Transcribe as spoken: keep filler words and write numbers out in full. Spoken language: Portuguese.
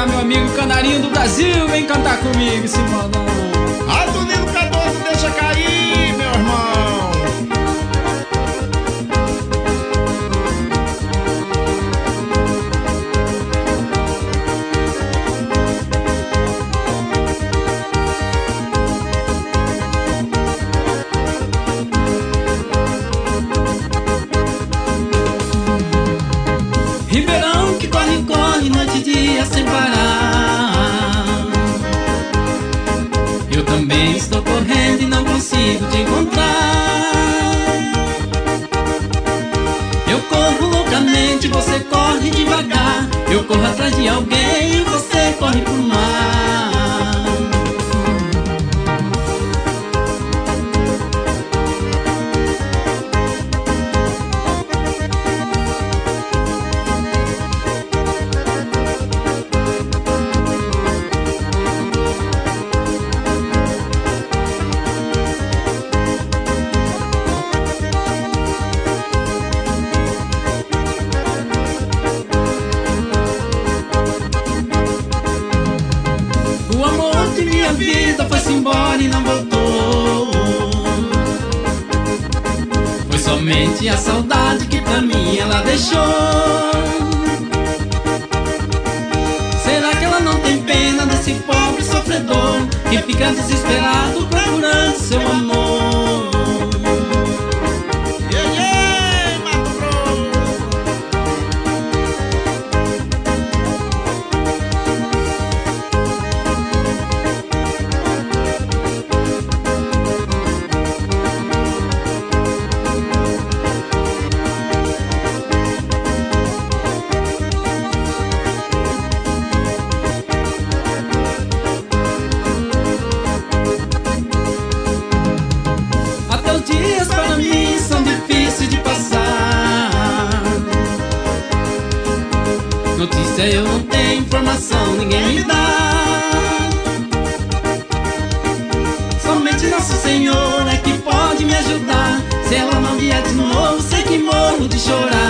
cá, meu amigo Canarinho do Brasil, vem cantar comigo esse modão. Alto Nilo Cardoso, deixa cair, meu irmão. Ribeirão que corre, corre, noite e dia sem parar. Eu também estou correndo e não consigo te encontrar. Eu corro loucamente, você corre devagar. Eu corro atrás de alguém e você corre pro mar. O amor de minha vida foi-se embora e não voltou. Foi somente a saudade que pra mim ela deixou. Será que ela não tem pena desse pobre sofredor que fica desesperado procurando seu amor? Yeah, yeah, Mato Grosso. Até os dias para mim são difíceis de passar. Notícia eu não tenho, informação ninguém me dá. Somente Nosso Senhor é que pode me ajudar. Se ela não vier de novo, sei que morro de chorar.